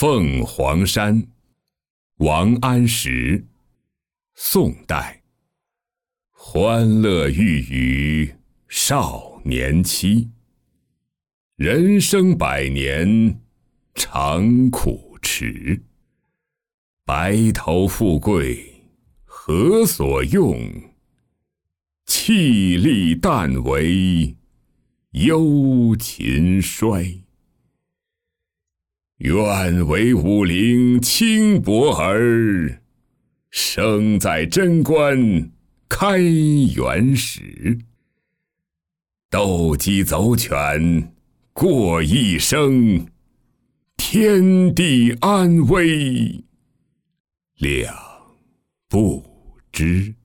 凤凰山，王安石，宋代。欢乐欲语少年期，人生百年常苦迟。白头富贵何所用？气力但为忧秦衰。愿为武陵轻薄儿，生在贞观开元时。斗鸡走犬过一生，天地安危两不知。